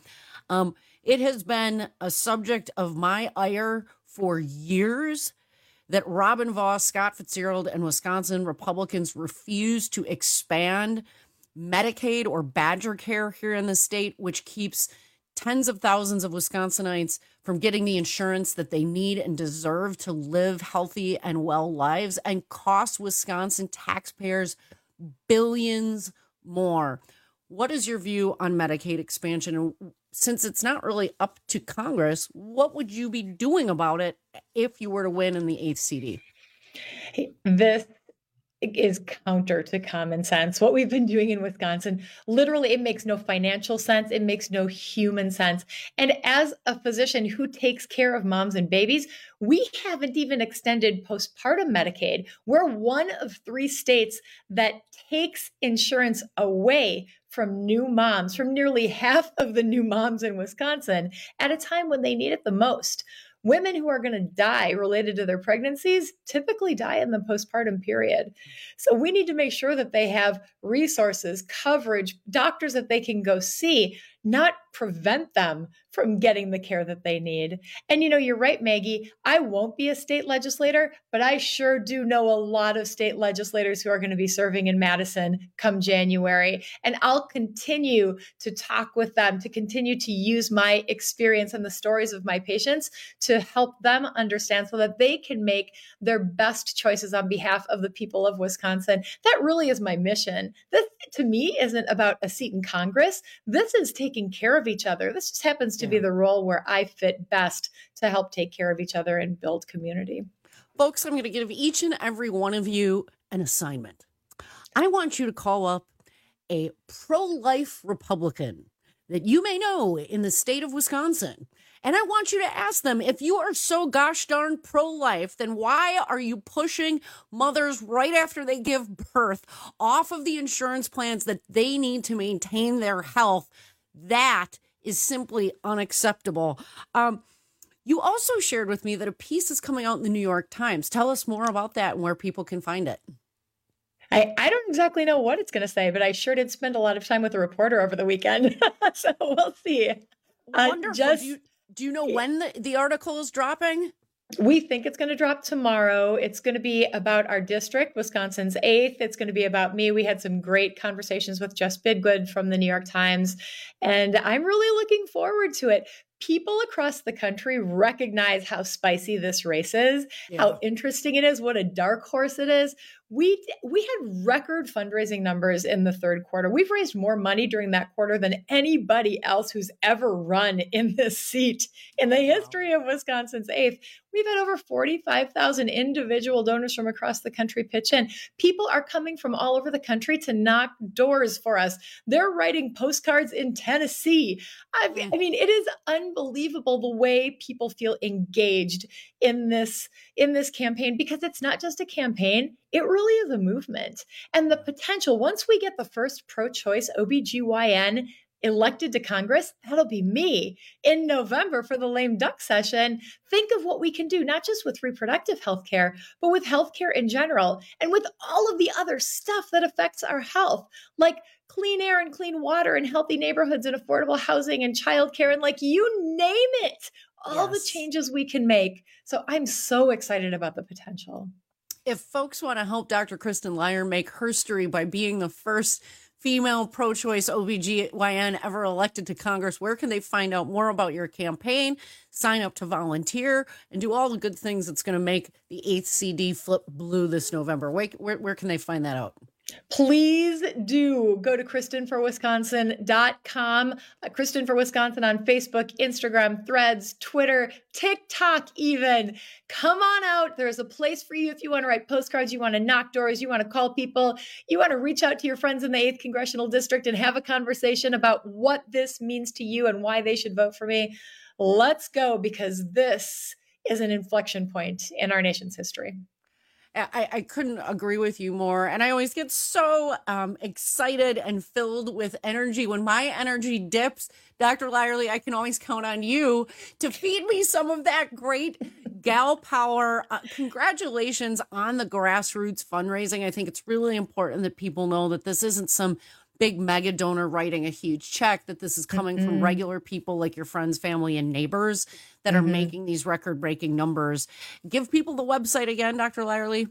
It has been a subject of my ire for years that Robin Vos, Scott Fitzgerald, and Wisconsin Republicans refuse to expand Medicaid or Badger Care here in the state, which keeps tens of thousands of Wisconsinites from getting the insurance that they need and deserve to live healthy and well lives, and costs Wisconsin taxpayers billions more. What is your view on Medicaid expansion? And since it's not really up to Congress, what would you be doing about it if you were to win in the 8th CD? This is counter to common sense. What we've been doing in Wisconsin, literally, it makes no financial sense. It makes no human sense. And as a physician who takes care of moms and babies, we haven't even extended postpartum Medicaid. We're one of 3 states that takes insurance away from new moms, from nearly half of the new moms in Wisconsin, at a time when they need it the most. Women who are going to die related to their pregnancies typically die in the postpartum period. So we need to make sure that they have resources, coverage, doctors that they can go see, not prevent them from getting the care that they need. And you're right, Maggie, I won't be a state legislator, but I sure do know a lot of state legislators who are going to be serving in Madison come January. And I'll continue to talk with them, to continue to use my experience and the stories of my patients to help them understand so that they can make their best choices on behalf of the people of Wisconsin. That really is my mission. This, to me, isn't about a seat in Congress. This is taking care of each other. This just happens to be the role where I fit best to help take care of each other and build community. Folks, I'm going to give each and every one of you an assignment. I want you to call up a pro-life Republican that you may know in the state of Wisconsin. And I want you to ask them, if you are so gosh darn pro-life, then why are you pushing mothers right after they give birth off of the insurance plans that they need to maintain their health? That is simply unacceptable. You also shared with me that a piece is coming out in the New York Times. Tell us more about that and where people can find it. I don't exactly know what it's going to say, but I sure did spend a lot of time with a reporter over the weekend. So we'll see. Wonderful. Do you know when the article is dropping? We think it's going to drop tomorrow. It's going to be about our district, Wisconsin's 8th. It's going to be about me. We had some great conversations with Jess Bidgood from the New York Times, and I'm really looking forward to it. People across the country recognize how spicy this race is, how interesting it is, what a dark horse it is. We had record fundraising numbers in the third quarter. We've raised more money during that quarter than anybody else who's ever run in this seat in the history of Wisconsin's 8th. We've had over 45,000 individual donors from across the country pitch in. People are coming from all over the country to knock doors for us. They're writing postcards in Tennessee. I mean, it is unbelievable the way people feel engaged in this campaign, because it's not just a campaign. It really is a movement. And the potential, once we get the first pro-choice OBGYN elected to Congress, that'll be me in November for the lame duck session. Think of what we can do, not just with reproductive health care, but with healthcare in general, and with all of the other stuff that affects our health, like clean air and clean water and healthy neighborhoods and affordable housing and childcare, and like you name it, all the changes we can make. So I'm so excited about the potential. If folks want to help Dr. Kristen Leyer make history by being the first female pro-choice OBGYN ever elected to Congress, where can they find out more about your campaign, sign up to volunteer, and do all the good things that's going to make the 8th CD flip blue this November? Where can they find that out? Please do go to KristenForWisconsin.com. Kristen for Wisconsin on Facebook, Instagram, Threads, Twitter, TikTok even. Come on out. There's a place for you if you want to write postcards, you want to knock doors, you want to call people, you want to reach out to your friends in the 8th Congressional District and have a conversation about what this means to you and why they should vote for me. Let's go, because this is an inflection point in our nation's history. I couldn't agree with you more. And I always get so excited and filled with energy. When my energy dips, Dr. Lyerly, I can always count on you to feed me some of that great gal power. Congratulations on the grassroots fundraising. I think it's really important that people know that this isn't some big mega donor writing a huge check, that this is coming from regular people like your friends, family, and neighbors that are making these record-breaking numbers. Give people the website again, Dr. Lyerly.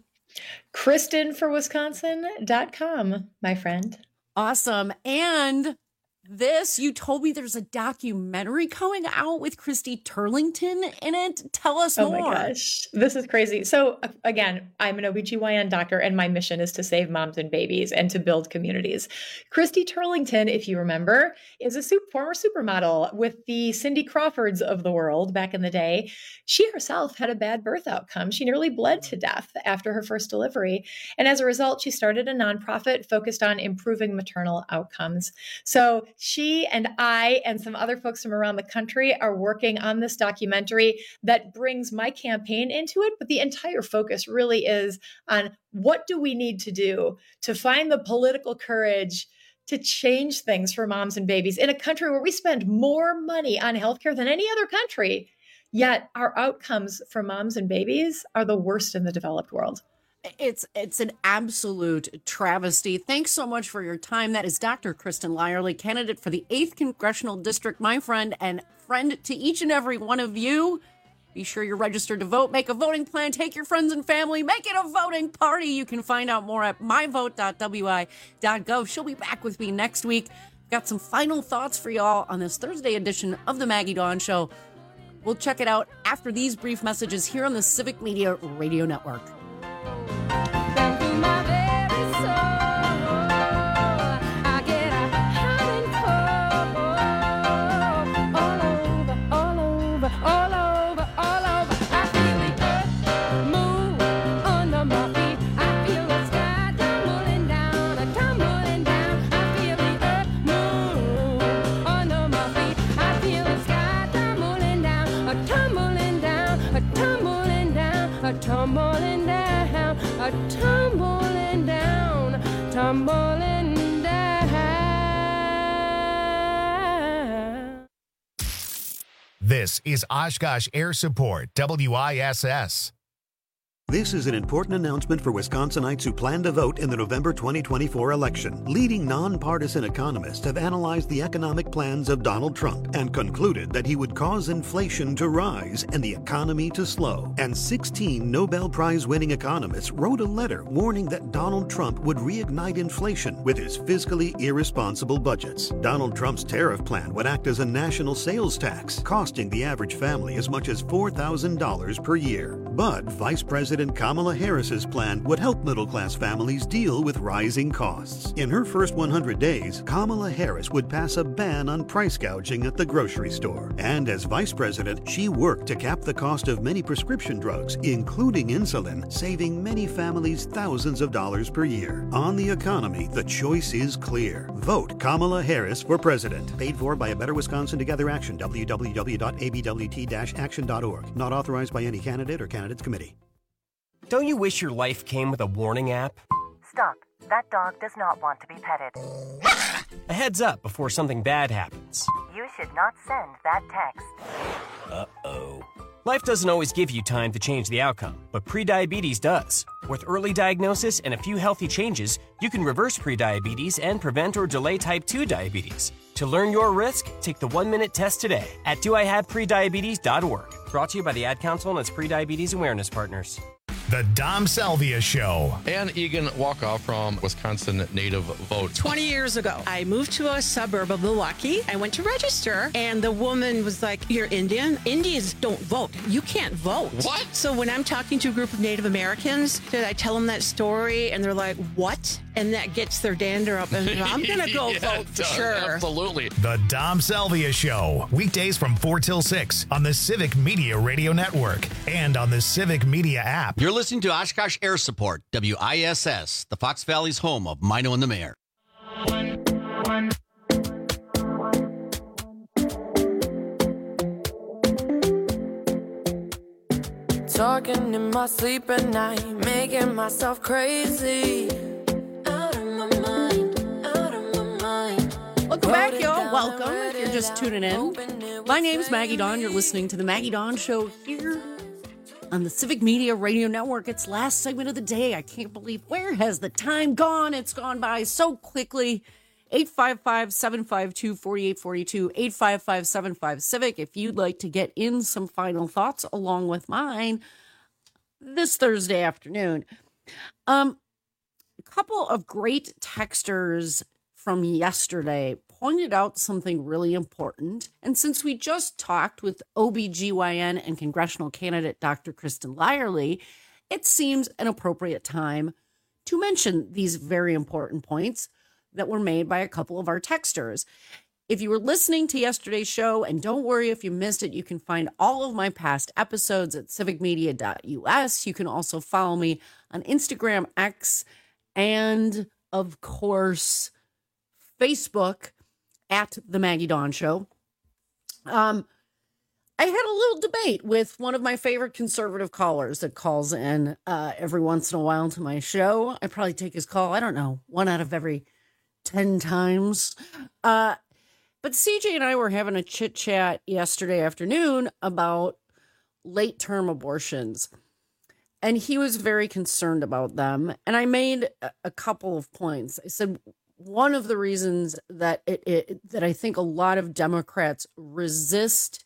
KristenForWisconsin.com, my friend. Awesome. And you told me there's a documentary coming out with Christy Turlington in it. Tell us more. Oh my gosh, this is crazy. So again, I'm an OBGYN doctor, and my mission is to save moms and babies and to build communities. Christy Turlington, if you remember, is a former supermodel with the Cindy Crawfords of the world back in the day. She herself had a bad birth outcome. She nearly bled to death after her first delivery. And as a result, she started a nonprofit focused on improving maternal outcomes. So she and I and some other folks from around the country are working on this documentary that brings my campaign into it. But the entire focus really is on what do we need to do to find the political courage to change things for moms and babies in a country where we spend more money on healthcare than any other country, yet our outcomes for moms and babies are the worst in the developed world. It's an absolute travesty. Thanks so much for your time. That is Dr. Kristen Lyerly, candidate for the 8th Congressional District, my friend, and friend to each and every one of you. Be sure you're registered to vote. Make a voting plan. Take your friends and family. Make it a voting party. You can find out more at myvote.wi.gov. She'll be back with me next week. Got some final thoughts for y'all on this Thursday edition of the Maggie Dawn Show. We'll check it out after these brief messages here on the Civic Media Radio Network. Tumbling down, tumbling down, tumbling down. This is Oshkosh Air Support, WISS. This is an important announcement for Wisconsinites who plan to vote in the November 2024 election. Leading nonpartisan economists have analyzed the economic plans of Donald Trump and concluded that he would cause inflation to rise and the economy to slow. And 16 Nobel Prize-winning economists wrote a letter warning that Donald Trump would reignite inflation with his fiscally irresponsible budgets. Donald Trump's tariff plan would act as a national sales tax, costing the average family as much as $4,000 per year. But Vice President Kamala Harris's plan would help middle-class families deal with rising costs. In her first 100 days, Kamala Harris would pass a ban on price gouging at the grocery store. And as vice president, she worked to cap the cost of many prescription drugs, including insulin, saving many families thousands of dollars per year. On the economy, the choice is clear. Vote Kamala Harris for president. Paid for by A Better Wisconsin Together Action, www.abwt-action.org. Not authorized by any candidate or candidates committee. Don't you wish your life came with a warning app? Stop. That dog does not want to be petted. A heads up before something bad happens. You should not send that text. Uh-oh. Life doesn't always give you time to change the outcome, but prediabetes does. With early diagnosis and a few healthy changes, you can reverse prediabetes and prevent or delay type 2 diabetes. To learn your risk, take the 1-minute test today at doihaveprediabetes.org. Brought to you by the Ad Council and its prediabetes awareness partners. The Dom Salvia Show. Ann Egan Walkoff from Wisconsin Native Vote. 20 years ago, I moved to a suburb of Milwaukee. I went to register, and the woman was like, "You're Indian? Indians don't vote. You can't vote." What? So when I'm talking to a group of Native Americans, did I tell them that story? And they're like, "What?" And that gets their dander up, and I'm going to go vote for sure. Absolutely. The Dom Salvia Show. Weekdays from 4 till 6 on the Civic Media Radio Network and on the Civic Media app. You're listening to Oshkosh Air Support, WISS, the Fox Valley's home of Mino and the Mayor. Talking in my sleep at night, making myself crazy. Out of my mind, out of my mind. Welcome back, y'all. Welcome. If you're just tuning in, my name's Maggie Dawn. You're listening to the Maggie Dawn Show here on the Civic Media Radio Network. It's last segment of the day. I can't believe, where has the time gone? It's gone by so quickly. 855-752-4842, 855-75-CIVIC. If you'd like to get in some final thoughts along with mine this Thursday afternoon. A couple of great texters from yesterday pointed out something really important. And since we just talked with OBGYN and congressional candidate Dr. Kristen Lyerly, it seems an appropriate time to mention these very important points that were made by a couple of our texters. If you were listening to yesterday's show, and don't worry if you missed it, you can find all of my past episodes at civicmedia.us. You can also follow me on Instagram, X, and of course, Facebook at The Maggie Dawn Show. I had a little debate with one of my favorite conservative callers that calls in every once in a while to my show. I probably take his call, I don't know, 1 out of every 10 times. But CJ and I were having a chit chat yesterday afternoon about late term abortions. And he was very concerned about them. And I made a couple of points. I said, one of the reasons that that I think a lot of Democrats resist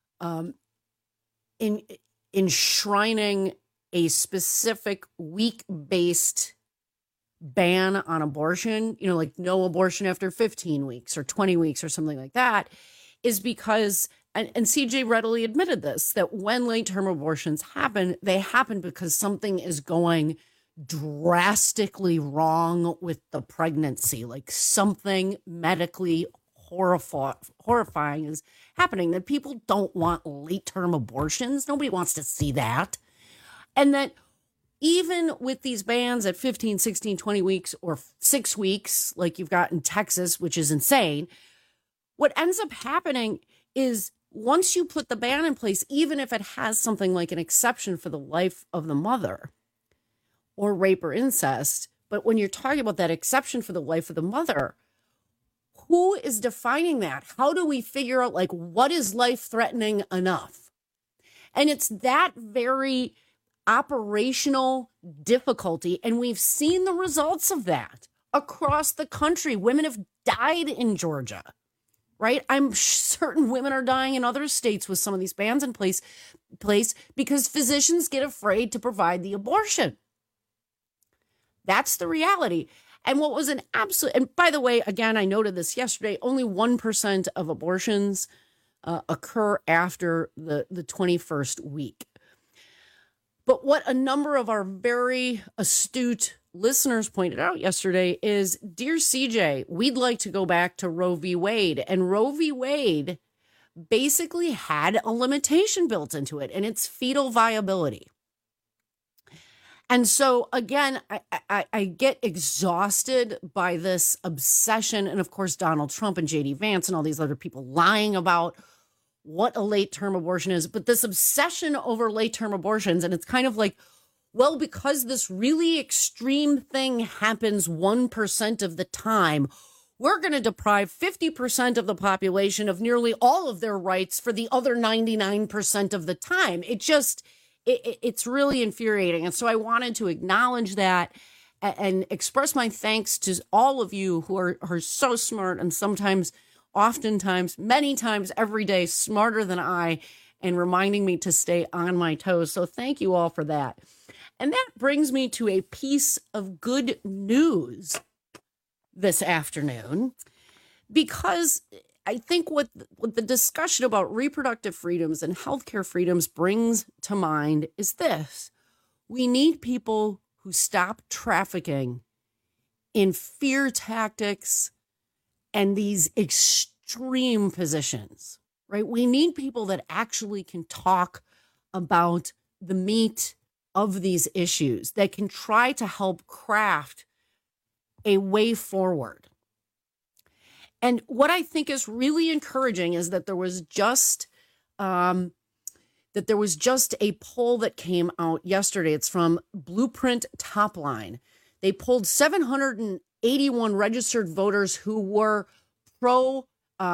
in enshrining a specific week-based ban on abortion, like no abortion after 15 weeks or 20 weeks or something like that, is because, and CJ readily admitted this, that when late-term abortions happen, they happen because something is going drastically wrong with the pregnancy, like something medically horrifying is happening, that people don't want late-term abortions. Nobody wants to see that. And that even with these bans at 15, 16, 20 weeks or 6 weeks, like you've got in Texas, which is insane, what ends up happening is once you put the ban in place, even if it has something like an exception for the life of the mother or rape or incest, but when you're talking about that exception for the life of the mother, who is defining that? How do we figure out, like, what is life-threatening enough? And it's that very operational difficulty, and we've seen the results of that across the country. Women have died in Georgia, right? I'm certain women are dying in other states with some of these bans in place because physicians get afraid to provide the abortion. That's the reality. And what was an absolute, and by the way, again, I noted this yesterday, only 1% of abortions occur after the 21st week. But what a number of our very astute listeners pointed out yesterday is, dear CJ, we'd like to go back to Roe v. Wade. And Roe v. Wade basically had a limitation built into it, and it's fetal viability. And so, again, I get exhausted by this obsession. And, of course, Donald Trump and J.D. Vance and all these other people lying about what a late-term abortion is. But this obsession over late-term abortions, and it's kind of like, well, because this really extreme thing happens 1% of the time, we're going to deprive 50% of the population of nearly all of their rights for the other 99% of the time. It's really infuriating. And so I wanted to acknowledge that and express my thanks to all of you who are so smart and oftentimes, many times every day, smarter than I, and reminding me to stay on my toes. So thank you all for that. And that brings me to a piece of good news this afternoon, because I think what the discussion about reproductive freedoms and healthcare freedoms brings to mind is this. We need people who stop trafficking in fear tactics and these extreme positions, right? We need people that actually can talk about the meat of these issues, that can try to help craft a way forward. And what I think is really encouraging is that there was just a poll that came out yesterday. It's from Blueprint Topline. They polled 781 registered voters who were pro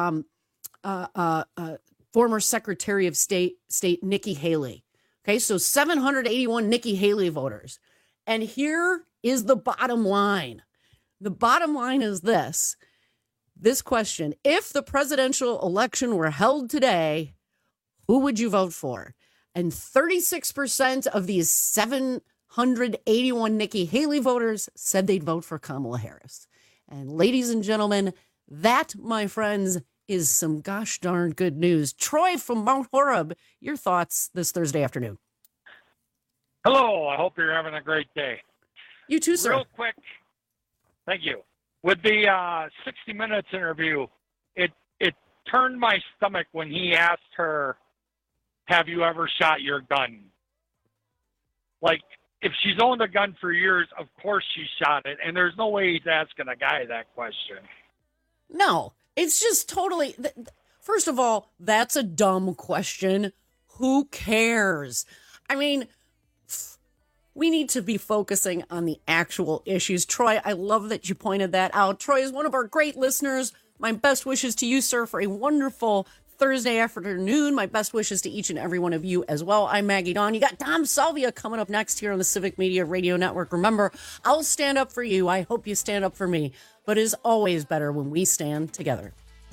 former Secretary of State Nikki Haley. Okay, so 781 Nikki Haley voters. And here is the bottom line. The bottom line is this question: if the presidential election were held today, who would you vote for? And 36% of these 781 Nikki Haley voters said they'd vote for Kamala Harris. And ladies and gentlemen, that, my friends, is some gosh darn good news. Troy from Mount Horeb, your thoughts this Thursday afternoon. Hello, I hope you're having a great day. You too, sir. Real quick, thank you. With the 60 Minutes interview, it turned my stomach when he asked her, have you ever shot your gun? Like, if she's owned a gun for years, of course she shot it, and there's no way he's asking a guy that question. No, it's just totally... First of all, that's a dumb question. Who cares? I mean, we need to be focusing on the actual issues. Troy, I love that you pointed that out. Troy is one of our great listeners. My best wishes to you, sir, for a wonderful Thursday afternoon. My best wishes to each and every one of you as well. I'm Maggie Dawn. You got Dom Salvia coming up next here on the Civic Media Radio Network. Remember, I'll stand up for you. I hope you stand up for me. But it is always better when we stand together.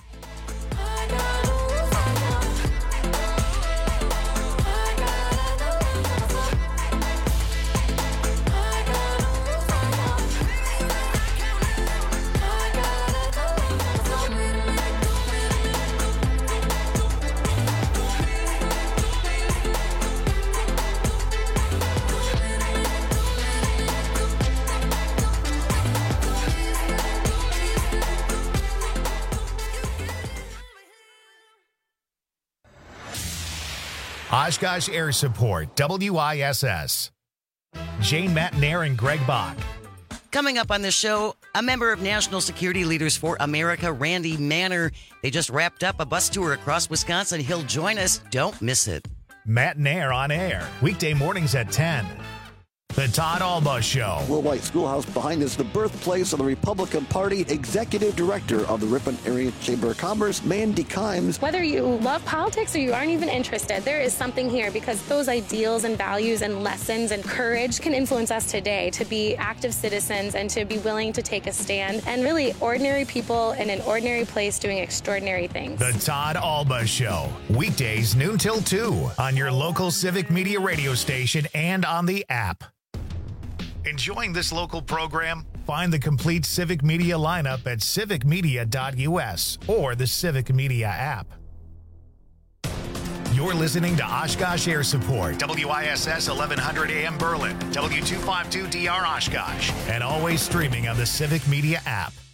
Oshkosh Air Support, WISS. Jane Matnair and Greg Bach. Coming up on the show, a member of National Security Leaders for America, Randy Manner. They just wrapped up a bus tour across Wisconsin. He'll join us. Don't miss it. Matnair on air, weekday mornings at 10. The Todd Alba Show. Willow Schoolhouse behind is the birthplace of the Republican Party. Executive Director of the Ripon Area Chamber of Commerce, Mandy Kimes. Whether you love politics or you aren't even interested, there is something here because those ideals and values and lessons and courage can influence us today to be active citizens and to be willing to take a stand and really ordinary people in an ordinary place doing extraordinary things. The Todd Alba Show. Weekdays noon till 2 on your local Civic Media radio station and on the app. Enjoying this local program? Find the complete Civic Media lineup at civicmedia.us or the Civic Media app. You're listening to Oshkosh Air Support, WISS 1100 AM Berlin, W252DR Oshkosh, and always streaming on the Civic Media app.